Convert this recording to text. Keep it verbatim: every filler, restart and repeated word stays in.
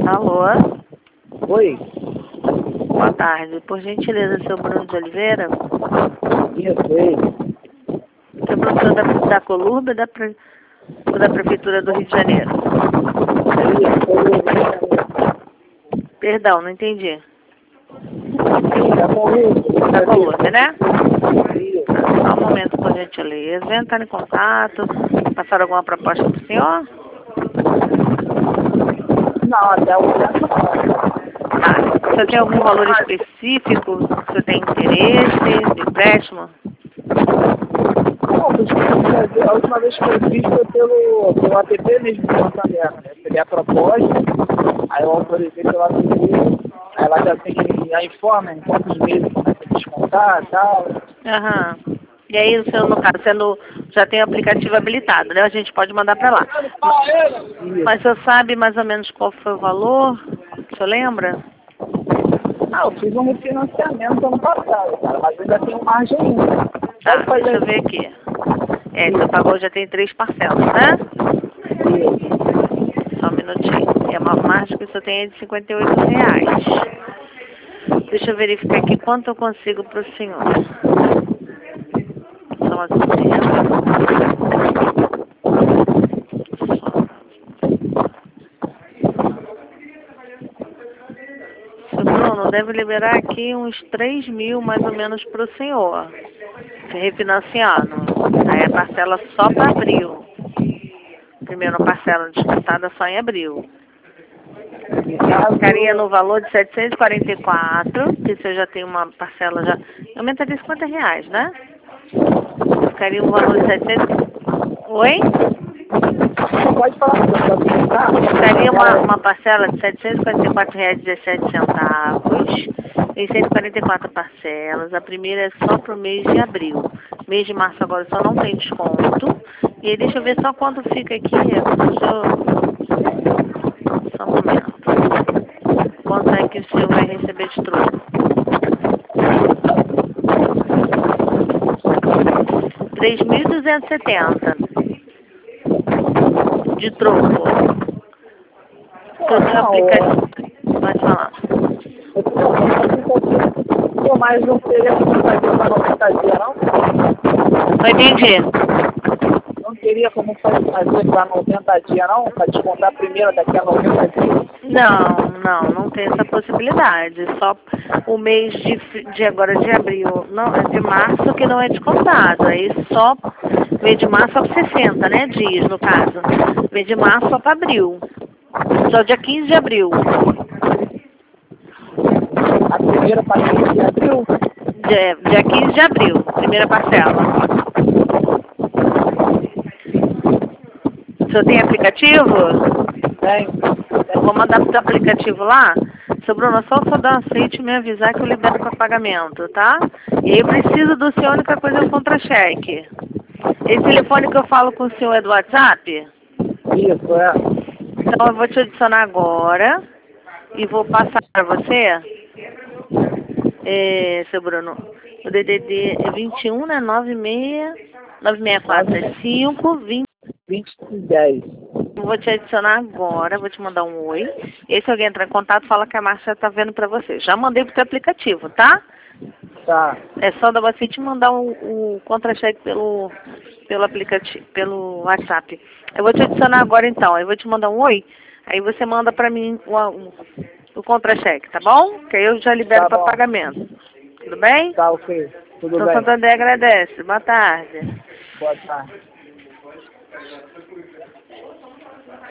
Alô? Oi? Boa tarde. Por gentileza, seu Bruno de Oliveira? Isso, ei. Você é professor da, da Colurba ou da, pre, ou da Prefeitura do Rio de Janeiro? Perdão, não entendi. Da Colurba. Da Colurba, né? Só um momento, por gentileza. Entrar em contato. Passaram alguma proposta para o senhor? Não, até o momento Tá. O senhor tem algum valor específico? O senhor tem interesse de empréstimo? não. A última vez que eu fiz foi pelo, pelo app mesmo do Santander, né? Eu peguei a proposta, aí eu autorizei pelo app, aí ela já tem a informa em quantos meses começa a descontar e tal. Aham. E aí, o senhor, no caso, sendo, já tem o aplicativo habilitado, né? A gente pode mandar para lá. Isso. Mas o senhor sabe mais ou menos qual foi o valor? O senhor lembra? Ah, eu fiz um refinanciamento ano passado, cara, mas ainda tem margem ainda. Tá, Pode fazer deixa eu ver aqui. É, o senhor pagou já tem três parcelas, né? isso. Só um minutinho. É uma margem que o senhor tem aí de cinquenta e oito reais. Deixa eu verificar aqui quanto eu consigo para o senhor. Só um Seu Bruno, deve liberar aqui uns três mil mais ou menos para o senhor. Refinanciando. Aí a parcela só para abril. Primeira parcela descontada só em abril. Ficaria no valor de setecentos e quarenta e quatro, que você já tem uma parcela já. Aumentaria cinquenta reais, né? Ficaria um valor de setecentos. Oi? Pode falar, tá? Ficaria uma, uma parcela de setecentos e quarenta e quatro reais e dezessete centavos. Em cento e quarenta e quatro parcelas. A primeira é só para o mês de abril. Mês de março agora só não tem desconto. E aí deixa eu ver só quanto fica aqui. Deixa eu... Só um momento. Quanto é que o senhor vai receber de troco? três mil duzentos e setenta de troco. Seu aplicativo. Pode falar. Pô, mas não teria como fazer para noventa dias, não? Não entendi. Não teria como fazer para noventa dias, não? Para descontar primeiro daqui a noventa dias? Não, não, não tem essa possibilidade. Só o mês de, de agora de abril, não, é de março que não é descontado. Aí só mês de março só para sessenta, né? Dias, no caso. Mês de março só para abril. Só dia quinze de abril. A primeira parcela de abril? Dia, dia quinze de abril, primeira parcela. O senhor tem aplicativo? Tem. Eu vou mandar pro aplicativo lá. Seu Bruno, só o senhor dar aceite e me avisar que eu libero para pagamento, tá? E aí eu preciso do senhor, a única coisa é o contra-cheque. Esse telefone que eu falo com o senhor é do WhatsApp? Isso, é. Então eu vou te adicionar agora e vou passar para você, é, seu Bruno, o D D D é vinte e um, né? nove seis nove seis quatro cinco vinte. vinte e dez. Vou te adicionar agora, vou te mandar um oi. E aí, se alguém entrar em contato, fala que a Márcia tá vendo para você. Já mandei pro teu aplicativo, tá? Tá. É só da você te mandar o, o contra-cheque pelo, pelo aplicativo, pelo WhatsApp. Eu vou te adicionar agora então, eu vou te mandar um oi, aí você manda pra mim o, o, o contra-cheque, tá bom? Que aí eu já libero Tá para bom. pagamento. Tudo bem? Tá ok. Tudo Então bem. Santander agradece. Boa tarde. Boa tarde.